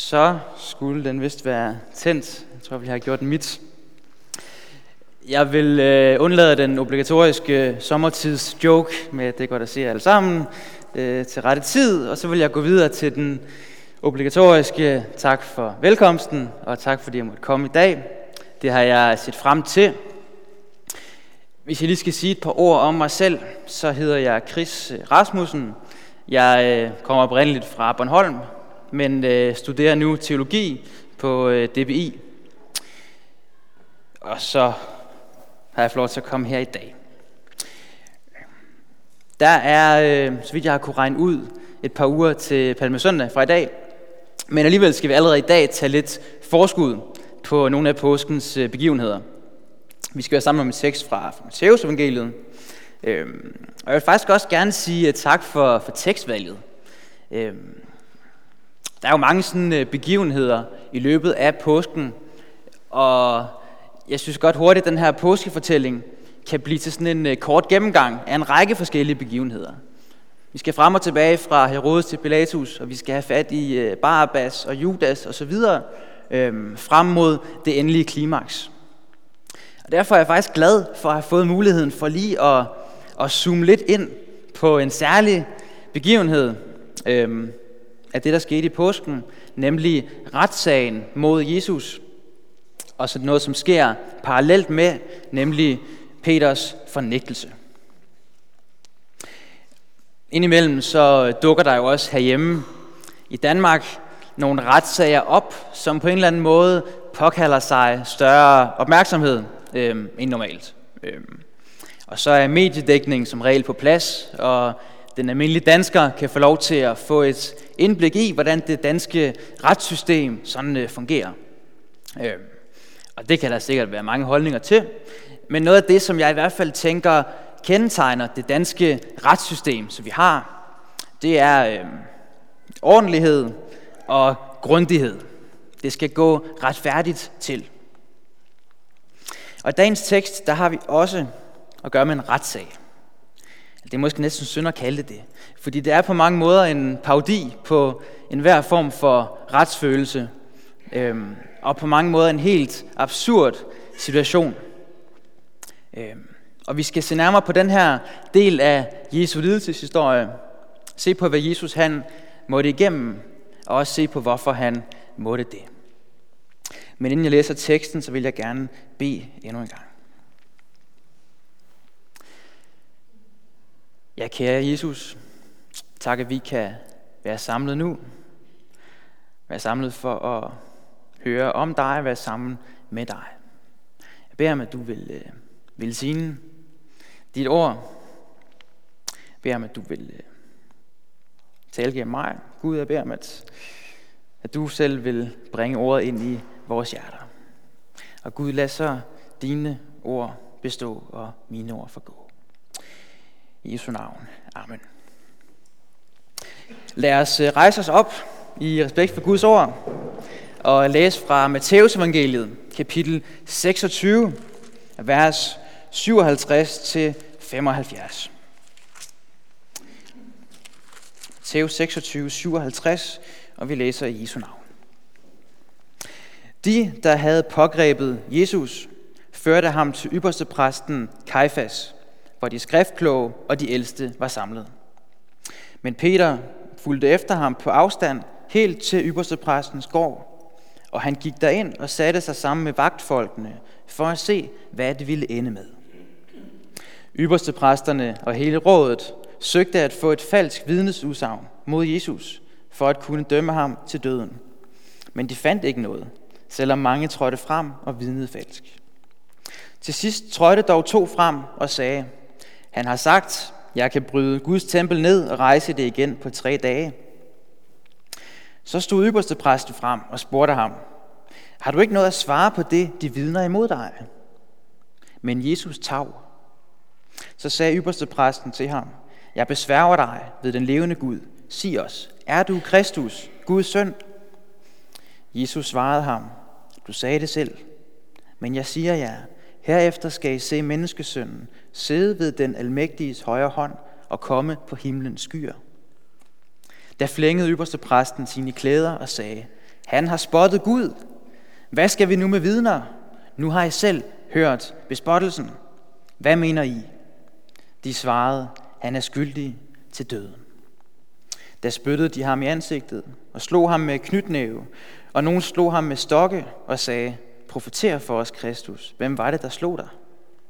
Så skulle den vist være tændt. Jeg tror, vi har gjort den mit. Jeg vil undlade den obligatoriske sommertids joke med, at det er godt at se jer alle sammen til rette tid. Og så vil jeg gå videre til den obligatoriske tak for velkomsten, og tak fordi jeg måtte komme i dag. Det har jeg set frem til. Hvis jeg lige skal sige et par ord om mig selv, så hedder jeg Chris Rasmussen. Jeg kommer oprindeligt fra Bornholm, men studerer nu teologi på DBI. Og så har jeg fået lov til at komme her i dag. Der er, så vidt jeg har kunne regne ud, et par uger til Palmesøndag fra i dag. Men alligevel skal vi allerede i dag tage lidt forskud på nogle af påskens begivenheder. Vi skal være sammen med en tekst fra Matteus evangeliet. Og jeg vil faktisk også gerne sige tak for tekstvalget. Der er jo mange sådan begivenheder i løbet af påsken, og jeg synes godt hurtigt, at den her påskefortælling kan blive til sådan en kort gennemgang af en række forskellige begivenheder. Vi skal frem og tilbage fra Herodes til Pilatus, og vi skal have fat i Barabbas og Judas osv. Frem mod det endelige klimaks. Og derfor er jeg faktisk glad for at have fået muligheden for lige at zoome lidt ind på en særlig begivenhed af det, der skete i påsken, nemlig retssagen mod Jesus. Og så noget, som sker parallelt med, nemlig Peters fornægtelse. Indimellem så dukker der jo også herhjemme i Danmark nogle retssager op, som på en eller anden måde påkalder sig større opmærksomhed end normalt. Og så er mediedækning som regel på plads, og den almindelige dansker kan få lov til at få et indblik i, hvordan det danske retssystem sådan fungerer. Og det kan der sikkert være mange holdninger til, men noget af det, som jeg i hvert fald tænker kendetegner det danske retssystem, som vi har, det er ordentlighed og grundighed. Det skal gå retfærdigt til. Og i dagens tekst, der har vi også at gøre med en retssag. Det er måske næsten synd at kalde det, fordi det er på mange måder en parodi på enhver form for retsfølelse, og på mange måder en helt absurd situation. Og vi skal se nærmere på den her del af Jesu lidelseshistorie, se på, hvad Jesus han måtte igennem, og også se på, hvorfor han måtte det. Men inden jeg læser teksten, så vil jeg gerne bede endnu en gang. Ja, kære Jesus, tak at vi kan være samlet nu. Være samlet for at høre om dig, være sammen med dig. Jeg beder om, at du vil velsigne dit ord. Jeg beder om, at du vil tale gennem mig. Gud, jeg beder om, at du selv vil bringe ordet ind i vores hjerter. Og Gud, lad så dine ord bestå, og mine ord forgå. I Jesu navn. Amen. Lad os rejse os op i respekt for Guds ord og læse fra Matteus evangeliet, kapitel 26, vers 57 til 75. Matteus 26, 57, og vi læser i Jesu navn. De, der havde pågrebet Jesus, førte ham til ypperstepræsten Kajfas, hvor de skriftkloge og de ældste var samlet. Men Peter fulgte efter ham på afstand helt til ypperstepræstens gård, og han gik derind og satte sig sammen med vagtfolkene for at se, hvad det ville ende med. Ypperstepræsterne og hele rådet søgte at få et falsk vidnesudsagn mod Jesus, for at kunne dømme ham til døden. Men de fandt ikke noget, selvom mange trådte frem og vidnede falsk. Til sidst trådte dog 2 frem og sagde, han har sagt, jeg kan bryde Guds tempel ned og rejse det igen på 3 dage. Så stod ypperstepræsten frem og spurgte ham, har du ikke noget at svare på det, de vidner imod dig? Men Jesus tav. Så sagde ypperstepræsten til ham, jeg besværger dig ved den levende Gud. Sig os, er du Kristus, Guds søn? Jesus svarede ham, du sagde det selv, men jeg siger jer, herefter skal I se menneskesønnen sidde ved den almægtiges højre hånd og komme på himlens skyer. Da flængede ypperstepræsten sine klæder og sagde, Han har spottet Gud. Hvad skal vi nu med vidner? Nu har I selv hørt bespottelsen. Hvad mener I? De svarede, han er skyldig til døden. Da spyttede de ham i ansigtet og slog ham med knytnæve, og nogen slog ham med stokke og sagde, profeter for os, Kristus. Hvem var det, der slog dig?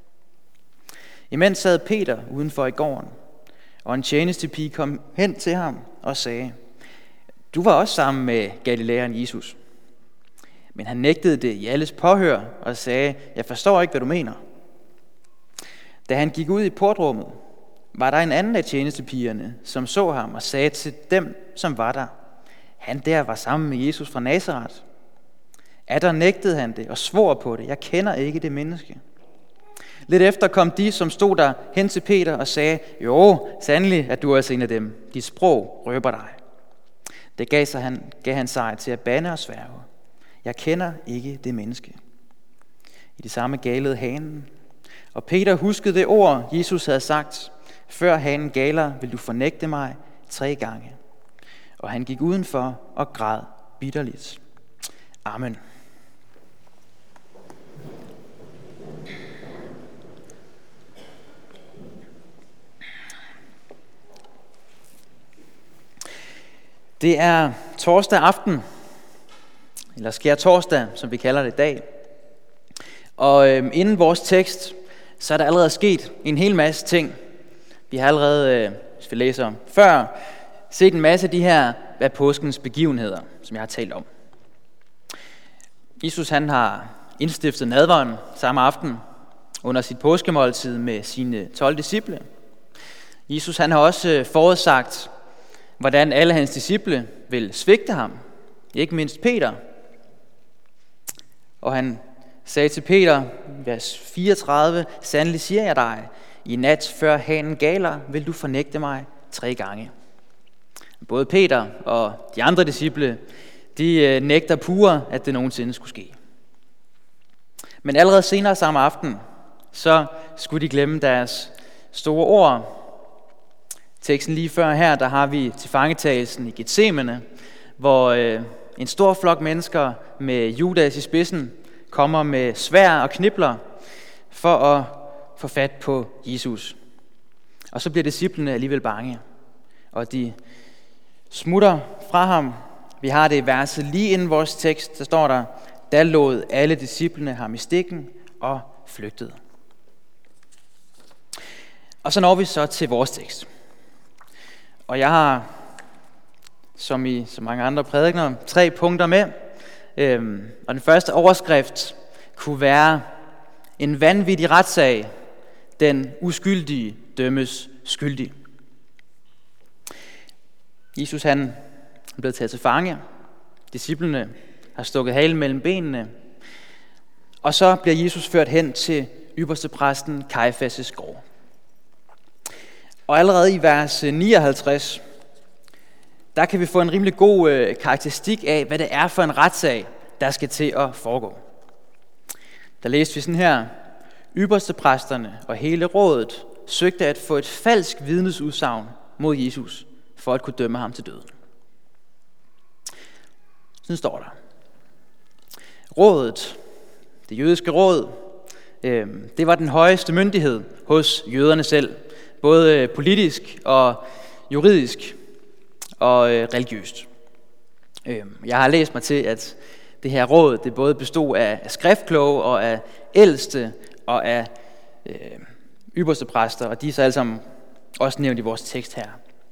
Imens sad Peter udenfor i gården, og en tjenestepige kom hen til ham og sagde, du var også sammen med Galilæeren Jesus. Men han nægtede det i alles påhør og sagde, jeg forstår ikke, hvad du mener. Da han gik ud i portrummet, var der en anden af tjenestepigerne, som så ham og sagde til dem, som var der, han der var sammen med Jesus fra Nazaret. Atter nægtede han det og svor på det, jeg kender ikke det menneske. Lidt efter kom de, som stod der, hen til Peter og sagde, jo, sandelig, at du er altså en af dem. Dit sprog røber dig. Det gav han sig til at bande og sværge. Jeg kender ikke det menneske. I det samme galede hanen. Og Peter huskede det ord, Jesus havde sagt, før hanen galer, vil du fornægte mig 3 gange. Og han gik udenfor og græd bitterligt. Amen. Det er torsdag aften, eller skærtorsdag, som vi kalder det i dag. Og inden vores tekst, så er der allerede sket en hel masse ting. Vi har allerede, hvis vi læser før, set en masse af de her af påskens begivenheder, som jeg har talt om. Jesus han har indstiftet nadveren samme aften under sit påskemåltid med sine 12 disciple. Jesus han har også forudsagt, hvordan alle hans disciple vil svigte ham, ikke mindst Peter. Og han sagde til Peter, vers 34, sandelig siger jeg dig, i nat før hanen galer, vil du fornægte mig 3 gange. Både Peter og de andre disciple, de nægter pure, at det nogensinde skulle ske. Men allerede senere samme aften, så skulle de glemme deres store ord. Teksten lige før her, der har vi tilfangetagelsen i Getsemane, hvor en stor flok mennesker med Judas i spidsen kommer med sværd og knibler for at få fat på Jesus. Og så bliver disciplene alligevel bange, og de smutter fra ham. Vi har det i verset lige inden vores tekst, der står der, da lod alle disciplene ham i stikken og flygtede. Og så når vi så til vores tekst. Og jeg har, som i så mange andre prædikener, 3 punkter med. Og den første overskrift kunne være en vanvittig retssag. Den uskyldige dømmes skyldig. Jesus han er blevet taget til fange. Disciplene har stukket halen mellem benene. Og så bliver Jesus ført hen til ypperstepræsten Kajfas' gård. Og allerede i vers 59, der kan vi få en rimelig god karakteristik af, hvad det er for en retssag, der skal til at foregå. Der læste vi sådan her, ypperstepræsterne og hele rådet søgte at få et falsk vidnesudsagn mod Jesus, for at kunne dømme ham til døden. Sådan står der. Rådet, det jødiske råd, det var den højeste myndighed hos jøderne selv, både politisk og juridisk og religiøst. Jeg har læst mig til, at det her råd, det både bestod af skriftkloge og af ældste og af ypperste præster, og de er så alle sammen også nævnt i vores tekst her.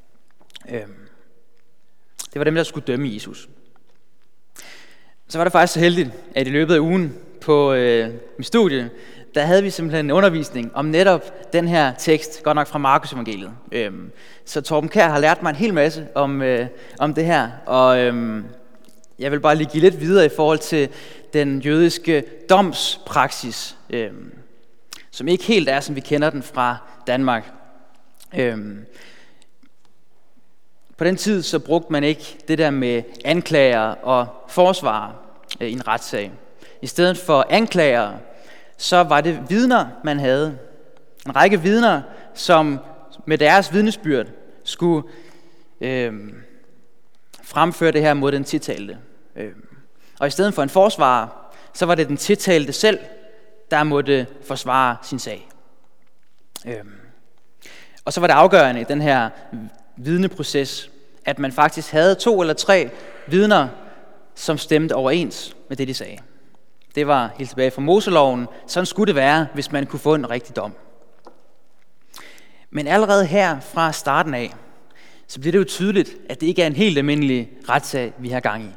Det var dem, der skulle dømme Jesus. Så var det faktisk så heldigt, at i løbet af ugen på mit studie, der havde vi simpelthen en undervisning om netop den her tekst, godt nok fra Markus evangeliet. Så Torben Kjær har lært mig en hel masse om det her, og jeg vil bare lige give lidt videre i forhold til den jødiske domspraksis, som ikke helt er, som vi kender den fra Danmark. På den tid så brugte man ikke det der med anklager og forsvarer i en retssag. I stedet for anklager, så var det vidner, man havde. En række vidner, som med deres vidnesbyrd skulle fremføre det her mod den tiltalte. Og i stedet for en forsvarer, så var det den tiltalte selv, der måtte forsvare sin sag. Og så var det afgørende i den her vidneproces, at man faktisk havde 2 eller 3 vidner, som stemte overens med det, de sagde. Det var helt tilbage fra Moseloven. Sådan skulle det være, hvis man kunne få en rigtig dom. Men allerede her fra starten af, så bliver det jo tydeligt, at det ikke er en helt almindelig retssag, vi har gang i.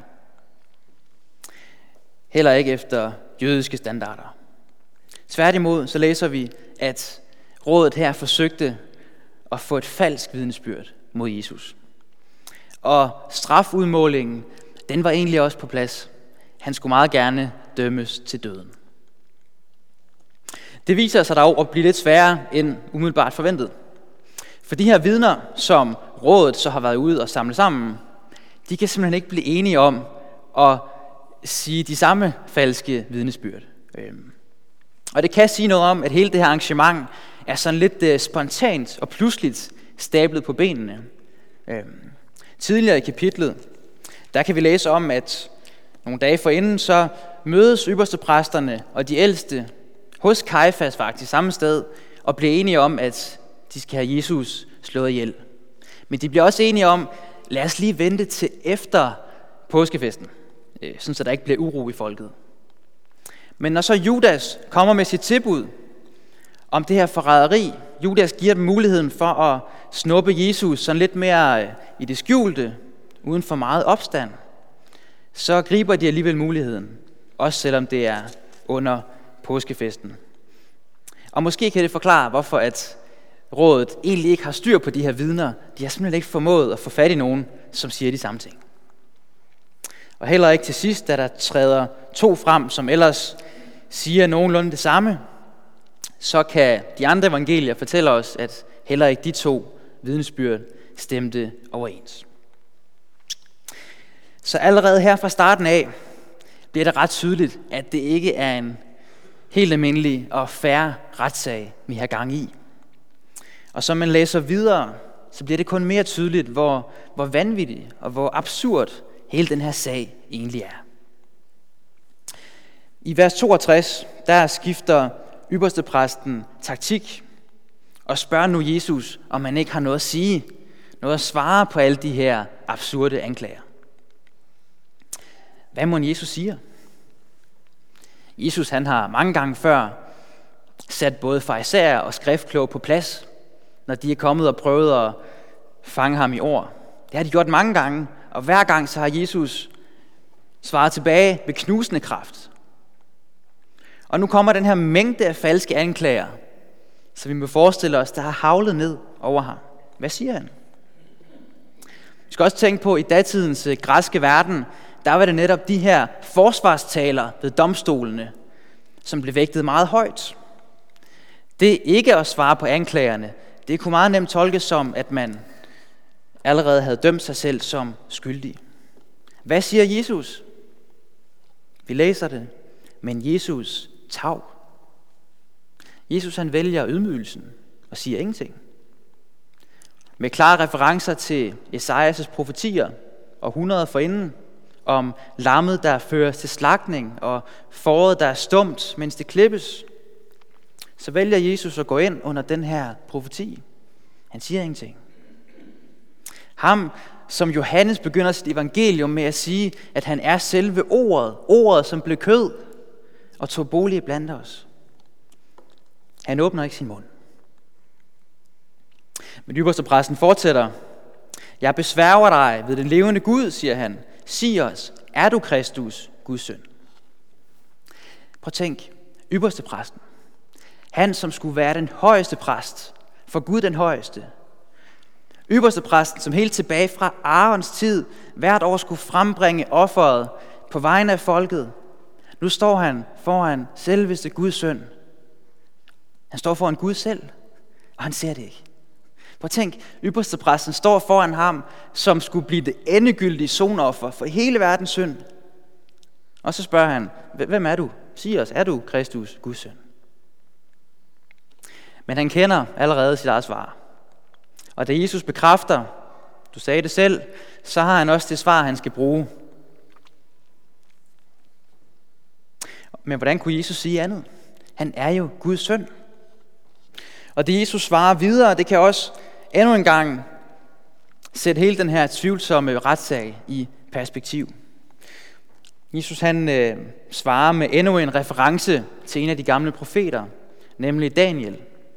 Heller ikke efter jødiske standarder. Tværtimod så læser vi, at rådet her forsøgte at få et falsk vidnesbyrd mod Jesus. Og strafudmålingen, den var egentlig også på plads. Han skulle meget gerne dømmes til døden. Det viser sig dog at blive lidt sværere end umiddelbart forventet. For de her vidner, som rådet så har været ude og samle sammen, de kan simpelthen ikke blive enige om at sige de samme falske vidnesbyrd. Og det kan sige noget om, at hele det her arrangement er sådan lidt spontant og pludseligt stablet på benene. Tidligere i kapitlet, der kan vi læse om, at nogle dage forinden, så mødes ypperstepræsterne og de ældste hos Kajfas faktisk samme sted, og bliver enige om, at de skal have Jesus slået ihjel. Men de bliver også enige om, lad os lige vente til efter påskefesten, så der ikke bliver uro i folket. Men når så Judas kommer med sit tilbud om det her forræderi, Judas giver dem muligheden for at snuppe Jesus sådan lidt mere i det skjulte, uden for meget opstand, så griber de alligevel muligheden, også selvom det er under påskefesten. Og måske kan det forklare, hvorfor at rådet egentlig ikke har styr på de her vidner. De har simpelthen ikke formået at få fat i nogen, som siger de samme ting. Og heller ikke til sidst, da der træder 2 frem, som ellers siger nogenlunde det samme, så kan de andre evangelier fortælle os, at heller ikke de 2 vidnesbyrd stemte overens. Så allerede her fra starten af bliver det ret tydeligt, at det ikke er en helt almindelig og fair retssag, vi har gang i. Og som man læser videre, så bliver det kun mere tydeligt, hvor vanvittig og hvor absurd hele den her sag egentlig er. I vers 62, der skifter ypperstepræsten taktik og spørger nu Jesus, om han ikke har noget at sige, noget at svare på alle de her absurde anklager. Hvad må Jesus siger? Jesus han har mange gange før sat både farisæer og skriftkloge på plads, når de er kommet og prøvet at fange ham i ord. Det har de gjort mange gange, og hver gang så har Jesus svaret tilbage med knusende kraft. Og nu kommer den her mængde af falske anklager, så vi må forestille os, der har haglet ned over ham. Hvad siger han? Vi skal også tænke på, at i datidens græske verden, der var det netop de her forsvarstaler ved domstolene, som blev vægtet meget højt. Det ikke at svare på anklagerne, det kunne meget nemt tolkes som, at man allerede havde dømt sig selv som skyldig. Hvad siger Jesus? Vi læser det, men Jesus tav. Jesus han vælger ydmygelsen og siger ingenting. Med klare referencer til Esajas' profetier og 100 forinden, om lammet, der føres til slagtning, og fåret, der er stumt, mens det klippes, så vælger Jesus at gå ind under den her profeti. Han siger ingenting. Ham, som Johannes begynder sit evangelium med at sige, at han er selve ordet som blev kød og tog bolig blandt os. Han åbner ikke sin mund. Men ypperstepræsten fortsætter. Jeg besværger dig ved den levende Gud, siger han. Sig os, er du Kristus, Guds søn? Prøv at tænk, ypperstepræsten. Han, som skulle være den højeste præst, for Gud den højeste. Ypperstepræsten, som helt tilbage fra Aarons tid, hvert år skulle frembringe offeret på vegne af folket. Nu står han foran selveste Guds søn. Han står foran Gud selv, og han ser det ikke. Prøv at tænk, ypperstepræsten står foran ham, som skulle blive det endegyldige sonoffer for hele verdens synd. Og så spørger han, hvem er du? Sig os, er du Kristus, Guds søn? Men han kender allerede sit eget svar. Og da Jesus bekræfter, du sagde det selv, så har han også det svar, han skal bruge. Men hvordan kunne Jesus sige andet? Han er jo Guds søn. Og det Jesus svarer videre, det kan også endnu en gang sætte hele den her tvivlsomme retssag i perspektiv. Jesus han svarer med endnu en reference til en af de gamle profeter, nemlig Daniel.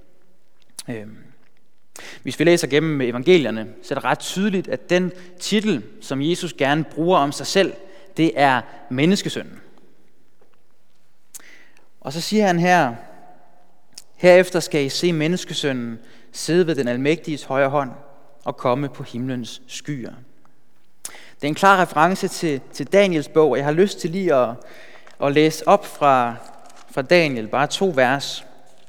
Hvis vi læser gennem evangelierne, så er det ret tydeligt, at den titel, som Jesus gerne bruger om sig selv, det er menneskesønnen. Og så siger han her, herefter skal I se menneskesønnen sidde ved den almægtiges højre hånd og komme på himlens skyer. Det er en klar reference til Daniels bog, og jeg har lyst til lige at læse op fra Daniel, bare 2 vers.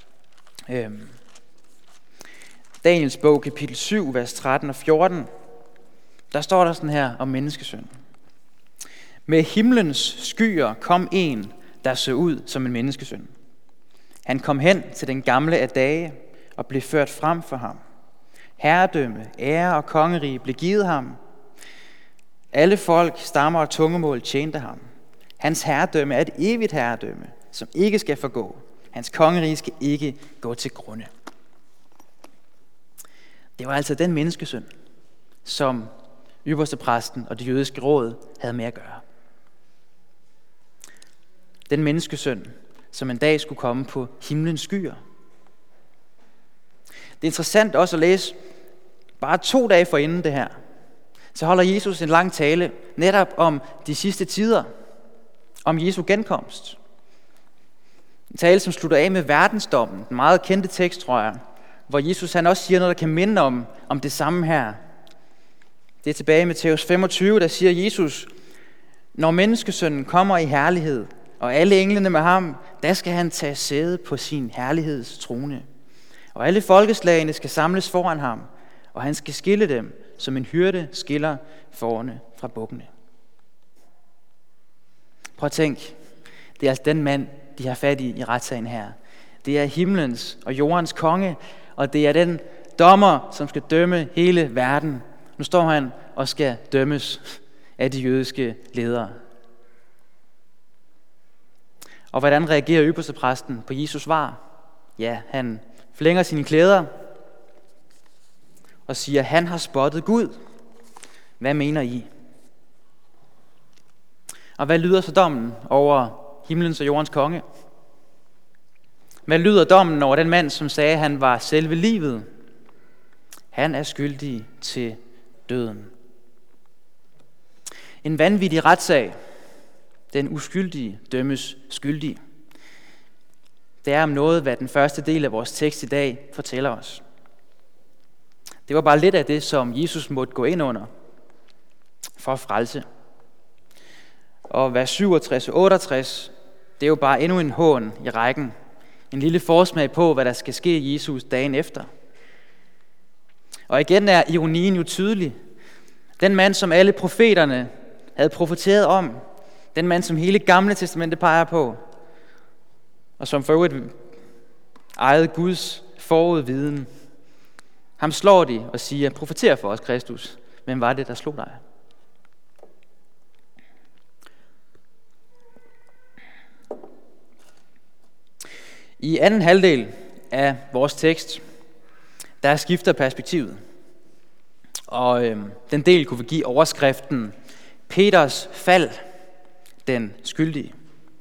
Daniels bog, kapitel 7, vers 13 og 14, der står der sådan her om menneskesønnen. Med himlens skyer kom en, der så ud som en menneskesøn. Han kom hen til den gamle af dage og blev ført frem for ham. Herredømme, ære og kongerige blev givet ham. Alle folk, stammer og tungemål tjente ham. Hans herredømme er et evigt herredømme, som ikke skal forgå. Hans kongerige skal ikke gå til grunde. Det var altså den menneskesøn, som ypperstepræsten og det jødiske råd havde med at gøre. Den menneskesøn, som en dag skulle komme på himlens skyer. Det er interessant også at læse, bare 2 dage forinden det her, så holder Jesus en lang tale netop om de sidste tider, om Jesu genkomst. En tale, som slutter af med verdensdommen, en meget kendte tekst, tror jeg, hvor Jesus han også siger noget, der kan minde om det samme her. Det er tilbage i Matthæus 25, der siger Jesus, når menneskesønnen kommer i herlighed, og alle englene med ham, der skal han tage sæde på sin herligheds trone. Og alle folkeslagene skal samles foran ham, og han skal skille dem, som en hyrde skiller fårene fra bukkene. Prøv at tænk, det er altså den mand, de har fat i retssagen her. Det er himlens og jordens konge, og det er den dommer, som skal dømme hele verden. Nu står han og skal dømmes af de jødiske ledere. Og hvordan reagerer ypperstepræsten på Jesus svar? Ja, han flænger sine klæder og siger, han har spottet Gud. Hvad mener I? Og hvad lyder så dommen over himlens og jordens konge? Hvad lyder dommen over den mand, som sagde, at han var selve livet? Han er skyldig til døden. En vanvittig retssag. Den uskyldige dømmes skyldig. Det er om noget, hvad den første del af vores tekst i dag fortæller os. Det var bare lidt af det, som Jesus måtte gå ind under for at frelse. Og vers 67 og 68, det er jo bare endnu en hån i rækken. En lille forsmag på, hvad der skal ske i Jesus dagen efter. Og igen er ironien jo tydelig. Den mand, som alle profeterne havde profeteret om, den mand, som hele Gamle Testamente peger på, og som for øvrigt ejede Guds forudviden, ham slår de og siger, profeter for os, Kristus. Hvem var det, der slog dig? I anden halvdel af vores tekst, der skifter perspektivet. Og den del kunne vi give overskriften Peters fald, den skyldige.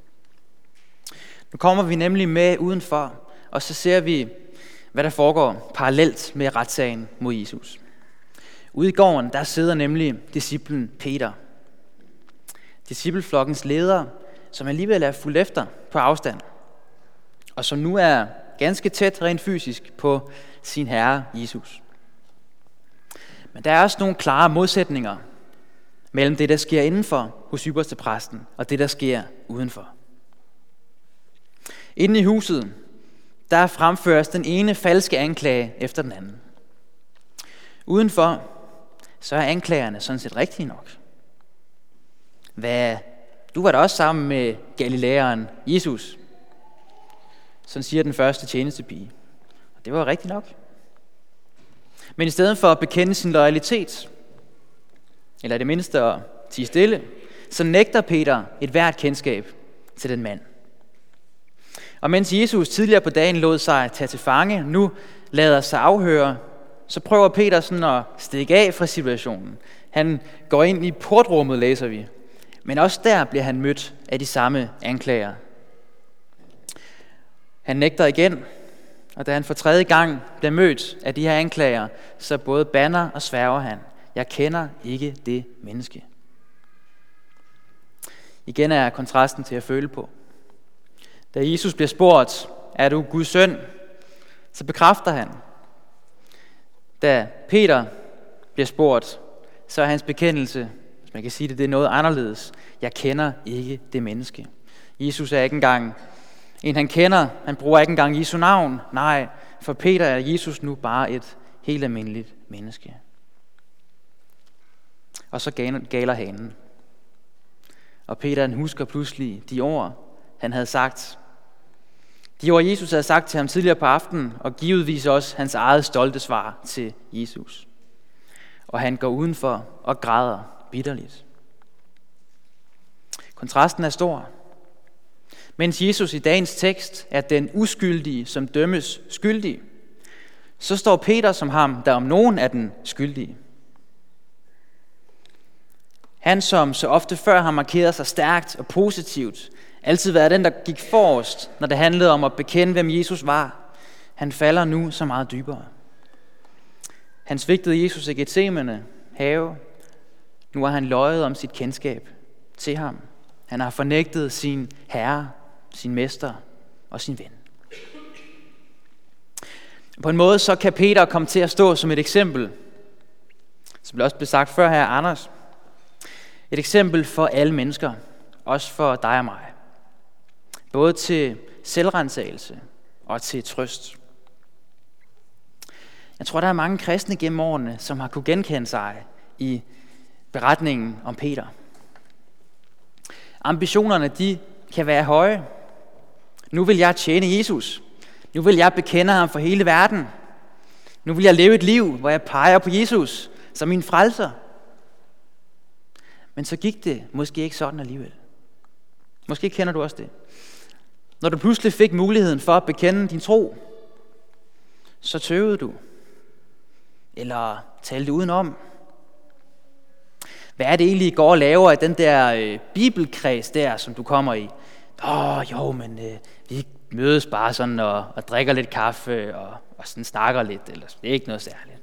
Nu kommer vi nemlig med udenfor, og så ser vi, hvad der foregår parallelt med retssagen mod Jesus. Ude i gården, der sidder nemlig disciplen Peter. Discipleflokkens leder, som alligevel er fulgt efter på afstand, og som nu er ganske tæt rent fysisk på sin herre Jesus. Men der er også nogle klare modsætninger mellem det, der sker indenfor hos ypperstepræsten, og det, der sker udenfor. Inde i huset, der fremføres den ene falske anklage efter den anden. Udenfor, så er anklagerne sådan set rigtige nok. Du var da også sammen med galilæeren Jesus. Sådan siger den første tjenestepige. Og det var rigtigt nok. Men i stedet for at bekende sin loyalitet, eller det mindste at tie stille, så nægter Peter et hvert kendskab til den mand. Og mens Jesus tidligere på dagen lod sig tage til fange, nu lader sig afhøre, så prøver Peter sådan at stikke af fra situationen. Han går ind i portrummet, læser vi. Men også der bliver han mødt af de samme anklager. Han nægter igen, og da han for tredje gang bliver mødt af de her anklager, så både banner og sværger han: jeg kender ikke det menneske. Igen er kontrasten til at føle på. Da Jesus bliver spurgt: er du Guds søn? Så bekræfter han. Da Peter bliver spurgt, så er hans bekendelse, hvis man kan sige det, det er noget anderledes: jeg kender ikke det menneske. Jesus er ikke engang en, han kender. Han bruger ikke engang Jesu navn. Nej, for Peter er Jesus nu bare et helt almindeligt menneske. Og så galer hanen. Og Peter, han husker pludselig de ord, han havde sagt. De ord, Jesus havde sagt til ham tidligere på aftenen, og givetvis også hans eget stolte svar til Jesus. Og han går udenfor og græder bitterligt. Kontrasten er stor. Mens Jesus i dagens tekst er den uskyldige, som dømmes skyldig, så står Peter som ham, der om nogen er den skyldige. Han, som så ofte før har markeret sig stærkt og positivt, altid været den, der gik forrest, når det handlede om at bekende, hvem Jesus var, han falder nu så meget dybere. Han svigtede Jesus i Getsemane have. Nu har han løjet om sit kendskab til ham. Han har fornægtet sin herre, sin mester og sin ven. På en måde så kan Peter komme til at stå som et eksempel, som det også blev sagt før her, Anders. Et eksempel for alle mennesker, også for dig og mig. Både til selvrensagelse og til trøst. Jeg tror, der er mange kristne gennem årene, som har kunne genkende sig i beretningen om Peter. Ambitionerne, de kan være høje. Nu vil jeg tjene Jesus. Nu vil jeg bekende ham for hele verden. Nu vil jeg leve et liv, hvor jeg peger på Jesus som min frelser. Men så gik det måske ikke sådan alligevel. Måske kender du også det. Når du pludselig fik muligheden for at bekende din tro, så tøvede du. Eller talte udenom. Hvad er det egentlig, I går og laver i den der bibelkreds der, som du kommer i? Vi mødes bare sådan og drikker lidt kaffe og sådan snakker lidt. Eller det er ikke noget særligt.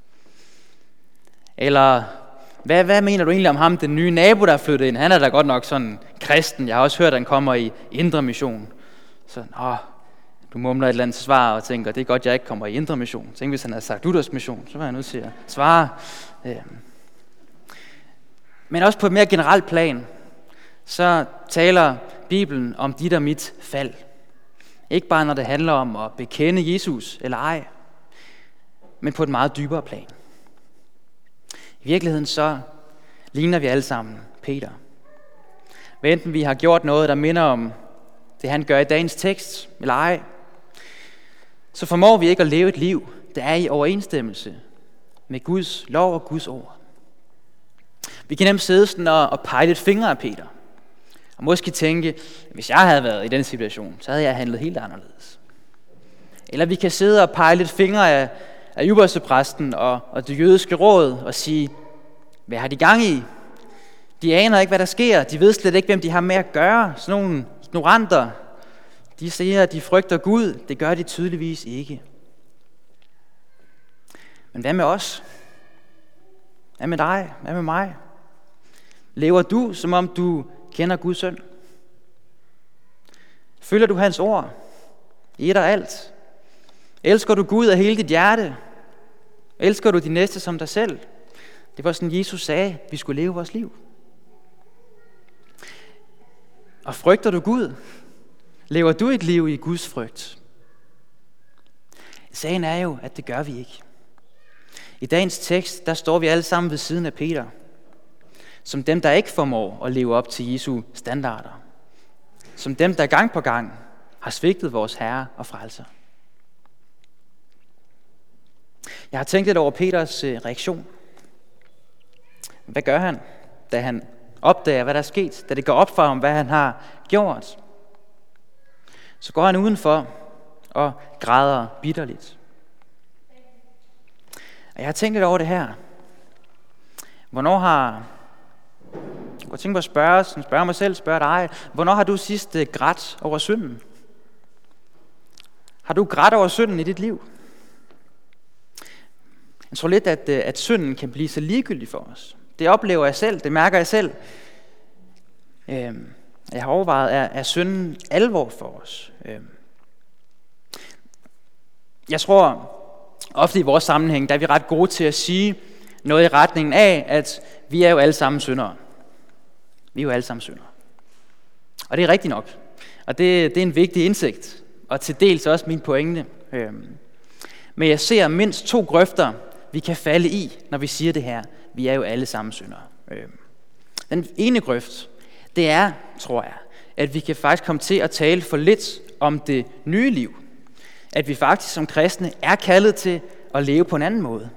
Eller hvad mener du egentlig om ham, den nye nabo, der er flyttet ind? Han er da godt nok sådan kristen. Jeg har også hørt, at han kommer i Indre Mission. Så du mumler et eller andet svar og tænker, det er godt, jeg ikke kommer i Indre Mission. Tænk, hvis han havde sagt Luthers Mission, så var jeg nødt til at svare. Men også på et mere generelt plan, så taler Bibelen om dit og mit fald. Ikke bare når det handler om at bekende Jesus eller ej, men på et meget dybere plan. I virkeligheden så ligner vi alle sammen Peter. Hvad enten vi har gjort noget, der minder om det, han gør i dagens tekst, eller ej, så formår vi ikke at leve et liv, der er i overensstemmelse med Guds lov og Guds ord. Vi kan nemt sidde sådan og pege lidt fingre af Peter, og måske tænke, hvis jeg havde været i den situation, så havde jeg handlet helt anderledes. Eller vi kan sidde og pege lidt fingre af ypperstepræsten og det jødiske råd og sige, hvad har de gang i? De aner ikke, hvad der sker. De ved slet ikke, hvem de har med at gøre. Sådan nogle ignoranter. De siger, at de frygter Gud. Det gør de tydeligvis ikke. Men hvad med os? Hvad med dig? Hvad med mig? Lever du, som om du kender Guds søn? Følger du hans ord i et og alt? Elsker du Gud af hele dit hjerte? Elsker du din næste som dig selv? Det var sådan, Jesus sagde, at vi skulle leve vores liv. Og frygter du Gud? Lever du et liv i Guds frygt? Sagen er jo, at det gør vi ikke. I dagens tekst, der står vi alle sammen ved siden af Peter, som dem, der ikke formår at leve op til Jesu standarder. Som dem, der gang på gang har svigtet vores Herre og Frelser. Jeg har tænkt lidt over Peters reaktion. Hvad gør han, da han opdager, hvad der er sket? Da det går op for ham, hvad han har gjort? så går han udenfor og græder bitterligt. Og jeg har tænkt lidt over det her. Jeg kunne tænke på at spørge mig selv, spørge dig. Hvornår har du sidst grædt over synden? Har du grædt over synden i dit liv? Jeg tror lidt, at synden kan blive så ligegyldig for os. Det oplever jeg selv, det mærker jeg selv. Jeg har overvejet, er synden alvor for os? Jeg tror, ofte i vores sammenhæng, der er vi ret gode til at sige noget i retningen af, at vi er jo alle sammen syndere. Vi er jo alle sammen syndere. Og det er rigtigt nok. Og det er en vigtig indsigt, og til dels også min pointe. Men jeg ser mindst 2 grøfter, vi kan falde i, når vi siger det her. Vi er jo alle sammen syndere. Den ene grøft, det er, tror jeg, at vi kan faktisk komme til at tale for lidt om det nye liv. At vi faktisk som kristne er kaldet til at leve på en anden måde.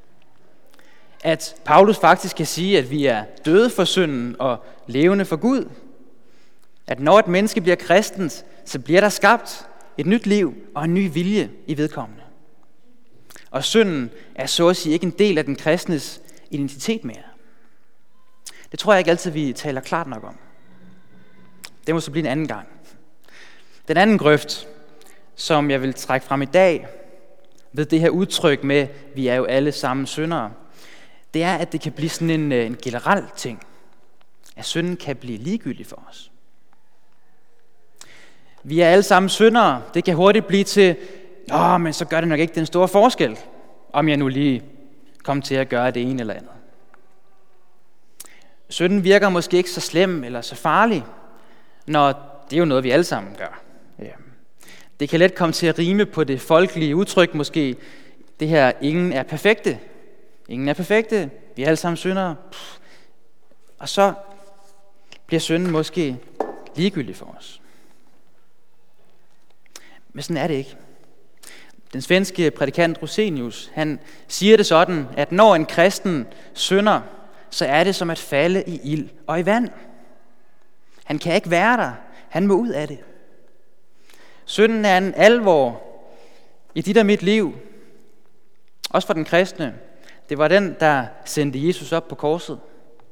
At Paulus faktisk kan sige, at vi er døde for synden og levende for Gud. At når et menneske bliver kristent, så bliver der skabt et nyt liv og en ny vilje i vedkommende. Og synden er så at sige ikke en del af den kristnes identitet mere. Det tror jeg ikke altid, vi taler klart nok om. Det må så blive en anden gang. Den anden grøft, som jeg vil trække frem i dag, ved det her udtryk med, vi er jo alle sammen syndere, det er, at det kan blive sådan en generel ting. At synden kan blive ligegyldig for os. Vi er alle sammen syndere. Det kan hurtigt blive til, men så gør det nok ikke den store forskel, om jeg nu lige kommer til at gøre det ene eller andet. Synden virker måske ikke så slem eller så farlig, når det er jo noget, vi alle sammen gør. Det kan let komme til at rime på det folkelige udtryk måske. Det her, ingen er perfekte. Ingen er perfekte. Vi er alle sammen syndere. Og så bliver synden måske ligegyldig for os. Men sådan er det ikke. Den svenske prædikant Rosenius, han siger det sådan, at når en kristen synder, så er det som at falde i ild og i vand. Han kan ikke være der. Han må ud af det. Synden er en alvor i dit og mit liv. Også for den kristne. Det var den, der sendte Jesus op på korset.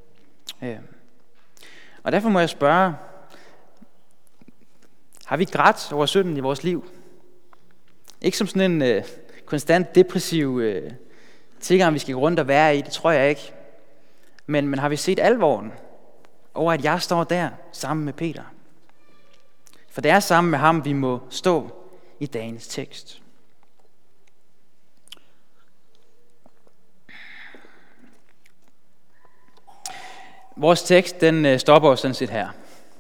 Og derfor må jeg spørge, har vi grædt over synden i vores liv? Ikke som sådan en konstant depressiv tilgang, vi skal gå rundt og være i, det tror jeg ikke. Men har vi set alvoren over, at jeg står der sammen med Peter? For det er sammen med ham, vi må stå i dagens tekst. Vores tekst, den stopper sådan set her.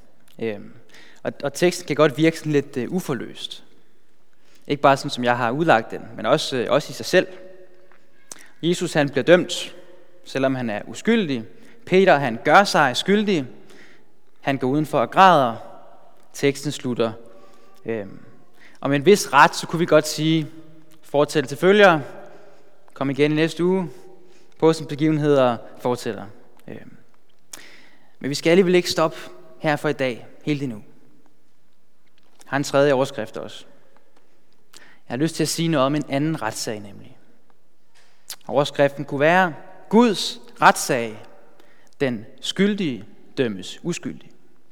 Og teksten kan godt virke sådan lidt uforløst. Ikke bare sådan, som jeg har udlagt den, men også i sig selv. Jesus, han bliver dømt, selvom han er uskyldig. Peter, han gør sig skyldig. Han går udenfor og græder. Teksten slutter. Og med en vis ret, så kunne vi godt sige, fortsætte til følger. Kom igen i næste uge. Påskens begivenheder fortsætter. Men vi skal alligevel ikke stoppe her for i dag, helt endnu. Jeg har en tredje overskrift også. Jeg har lyst til at sige noget om en anden retssag nemlig. Overskriften kunne være, Guds retssag. Den skyldige dømmes uskyldig.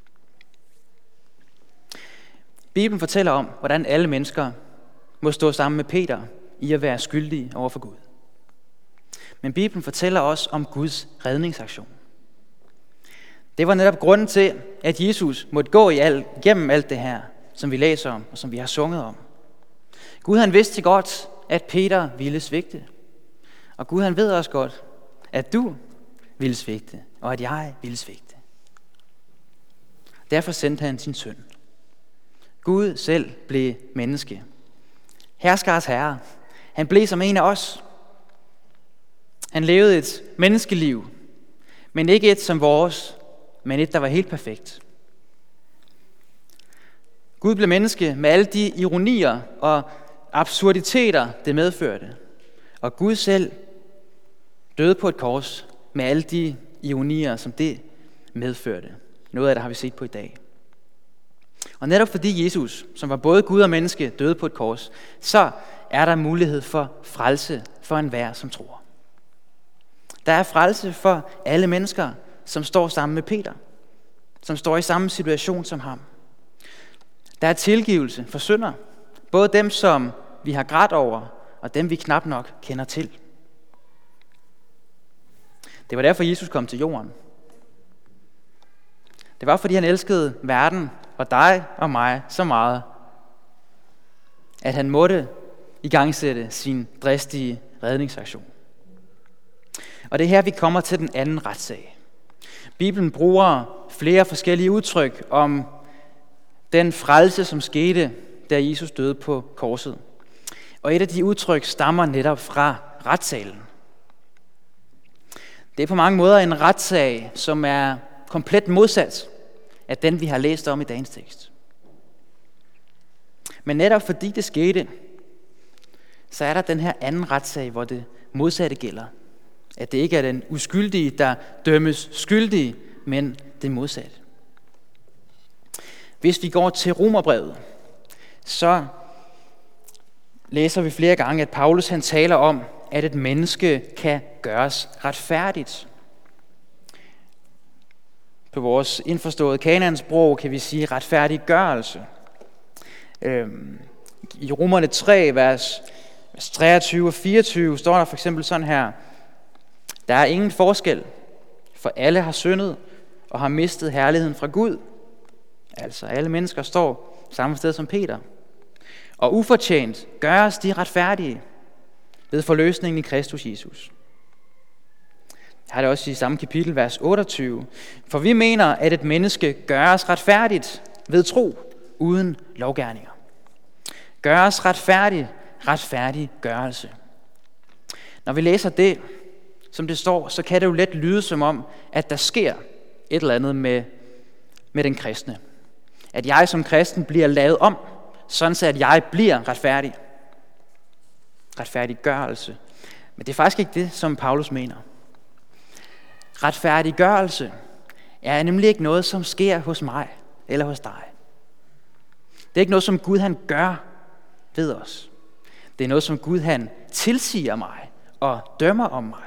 Bibelen fortæller om, hvordan alle mennesker må stå sammen med Peter i at være skyldige over for Gud. Men Bibelen fortæller også om Guds redningsaktion. Det var netop grunden til, at Jesus måtte gå igennem alt det her, som vi læser om og som vi har sunget om. Gud han vidste godt, at Peter ville svigte. Og Gud han ved også godt, at du ville svigte, og at jeg ville svigte. Derfor sendte han sin søn. Gud selv blev menneske. Herskers herre. Han blev som en af os. Han levede et menneskeliv, men ikke et som vores, men et, der var helt perfekt. Gud blev menneske med alle de ironier og absurditeter, det medførte. Og Gud selv døde på et kors med alle de ironier, som det medførte. Noget af det har vi set på i dag. Og netop fordi Jesus, som var både Gud og menneske, døde på et kors, så er der mulighed for frelse for enhver, som tror. Der er frelse for alle mennesker, som står sammen med Peter, som står i samme situation som ham. Der er tilgivelse for synder, både dem, som vi har grædt over, og dem, vi knap nok kender til. Det var derfor, Jesus kom til jorden. Det var, fordi han elskede verden og dig og mig så meget, at han måtte igangsætte sin dristige redningsaktion. Og det er her, vi kommer til den anden retssag. Bibelen bruger flere forskellige udtryk om den frelse, som skete, da Jesus døde på korset. Og et af de udtryk stammer netop fra retssalen. Det er på mange måder en retssag, som er komplet modsat af den, vi har læst om i dagens tekst. Men netop fordi det skete, så er der den her anden retssag, hvor det modsatte gælder. At det ikke er den uskyldige, der dømmes skyldig, men det modsatte. Hvis vi går til Romerbrevet, så læser vi flere gange, at Paulus han taler om, at et menneske kan gøres retfærdigt. På vores indforståede kanonsprog kan vi sige retfærdiggørelse. I Romerne 3, vers 23 og 24 står der for eksempel sådan her: der er ingen forskel, for alle har syndet og har mistet herligheden fra Gud. Altså alle mennesker står samme sted som Peter. Og ufortjent gøres de retfærdige ved forløsningen i Kristus Jesus. Jeg har det også i samme kapitel, vers 28. For vi mener, at et menneske gøres retfærdigt ved tro, uden lovgerninger. Gøres retfærdigt, retfærdiggørelse. Når vi læser det, som det står, så kan det jo let lyde som om, at der sker et eller andet med den kristne. At jeg som kristen bliver lavet om, sådan så at jeg bliver retfærdig. Retfærdiggørelse. Men det er faktisk ikke det, som Paulus mener. Retfærdiggørelse er nemlig ikke noget, som sker hos mig eller hos dig. Det er ikke noget, som Gud han gør ved os. Det er noget, som Gud han tilsiger mig og dømmer om mig.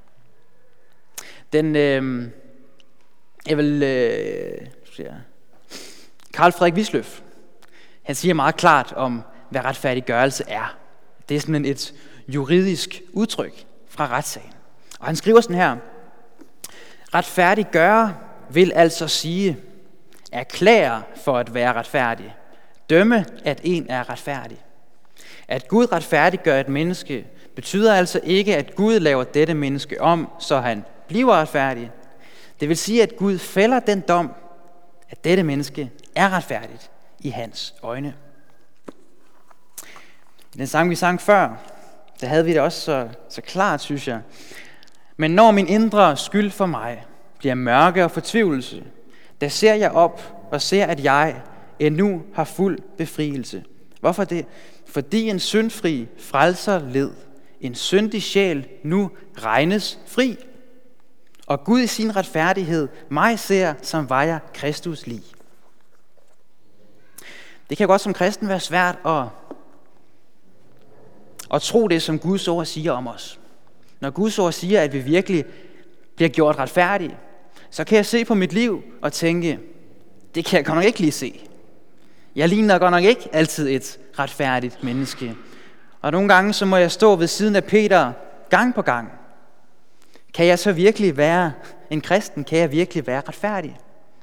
Carl Frederik Wisløff, han siger meget klart om, hvad retfærdiggørelse er. Det er sådan et juridisk udtryk fra retssagen. Og han skriver sådan her: retfærdiggøre vil altså sige, erklære for at være retfærdig, dømme, at en er retfærdig. At Gud retfærdiggør et menneske, betyder altså ikke, at Gud laver dette menneske om, så han bliver retfærdig. Det vil sige, at Gud fælder den dom, at dette menneske er retfærdigt i hans øjne. I den sang, vi sang før, der havde vi det også så klart, synes jeg. Men når min indre skyld for mig bliver mørke og fortvivlelse, der ser jeg op og ser, at jeg endnu har fuld befrielse. Hvorfor det? Fordi en syndfri frelser led, en syndig sjæl nu regnes fri. Og Gud i sin retfærdighed mig ser, som var jeg Kristus lig. Det kan godt som kristen være svært at tro det, som Guds ord siger om os. Når Guds ord siger, at vi virkelig bliver gjort retfærdige, så kan jeg se på mit liv og tænke, det kan jeg godt nok ikke lige se. Jeg ligner godt nok ikke altid et retfærdigt menneske. Og nogle gange så må jeg stå ved siden af Peter gang på gang. Kan jeg så virkelig være en kristen? Kan jeg virkelig være retfærdig?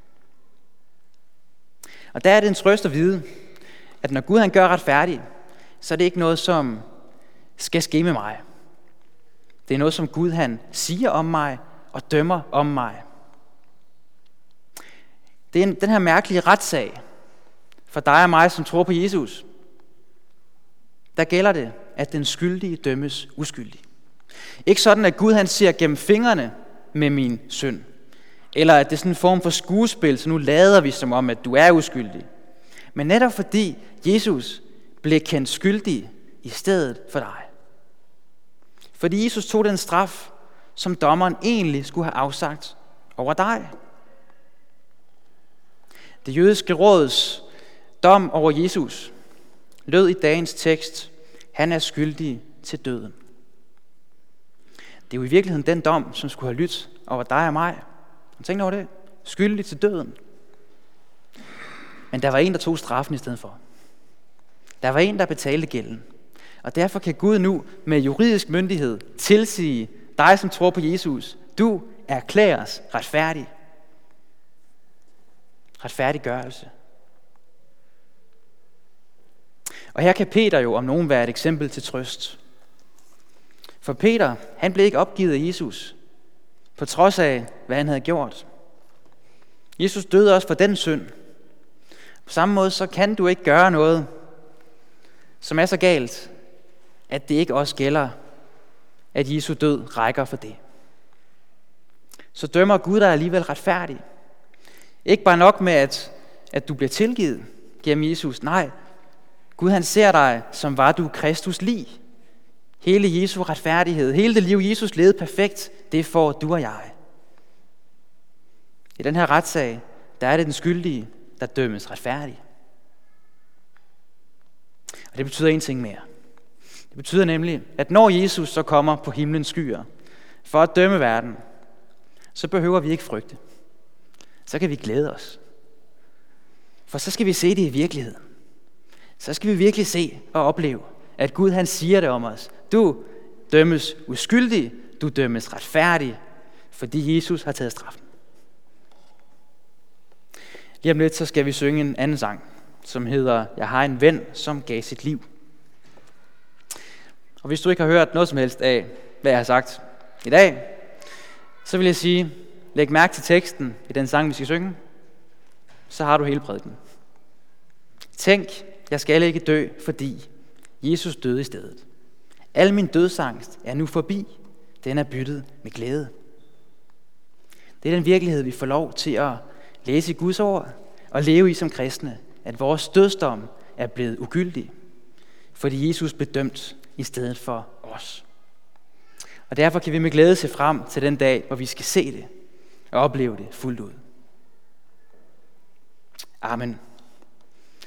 Og der er det en trøst at vide, at når Gud han gør retfærdig, så er det ikke noget, som skal ske med mig. Det er noget, som Gud han siger om mig og dømmer om mig. Det er den her mærkelige retssag for dig og mig, som tror på Jesus. Der gælder det, at den skyldige dømmes uskyldig. Ikke sådan, at Gud han ser gennem fingrene med min synd. Eller at det er sådan en form for skuespil, så nu lader vi som om, at du er uskyldig. Men netop fordi Jesus blev kendt skyldig i stedet for dig. Fordi Jesus tog den straf, som dommeren egentlig skulle have afsagt over dig. Det jødiske råds dom over Jesus lød i dagens tekst: han er skyldig til døden. Det er jo i virkeligheden den dom, som skulle have lyttet over dig og mig. Tænk over det. Skyldig til døden. Men der var en, der tog straffen i stedet for. Der var en, der betalte gælden. Og derfor kan Gud nu med juridisk myndighed tilsige dig, som tror på Jesus: du erklæres retfærdig. Retfærdiggørelse. Og her kan Peter jo om nogen være et eksempel til trøst. For Peter, han blev ikke opgivet af Jesus, på trods af, hvad han havde gjort. Jesus døde også for den synd. På samme måde, så kan du ikke gøre noget, som er så galt, at det ikke også gælder, at Jesu død rækker for det. Så dømmer Gud dig alligevel retfærdig. Ikke bare nok med, at du bliver tilgivet gennem Jesus. Nej, Gud han ser dig, som var du Kristus lig. Hele Jesu retfærdighed, hele det liv, Jesus levede perfekt, det får du og jeg. I den her retssag, der er det den skyldige, der dømmes retfærdig. Og det betyder en ting mere. Det betyder nemlig, at når Jesus så kommer på himlens skyer for at dømme verden, så behøver vi ikke frygte. Så kan vi glæde os. For så skal vi se det i virkeligheden. Så skal vi virkelig se og opleve, at Gud han siger det om os. Du dømmes uskyldig, du dømmes retfærdig, fordi Jesus har taget straffen. Lige om lidt så skal vi synge en anden sang, som hedder Jeg har en ven, som gav sit liv. Og hvis du ikke har hørt noget som helst af, hvad jeg har sagt i dag, så vil jeg sige, læg mærke til teksten i den sang, vi skal synge, så har du hele prædiken. Tænk, jeg skal ikke dø, fordi Jesus døde i stedet. Al min dødsangst er nu forbi. Den er byttet med glæde. Det er den virkelighed, vi får lov til at læse i Guds ord og leve i som kristne. At vores dødsdom er blevet ugyldig, fordi Jesus blev dømt i stedet for os. Og derfor kan vi med glæde se frem til den dag, hvor vi skal se det og opleve det fuldt ud. Amen.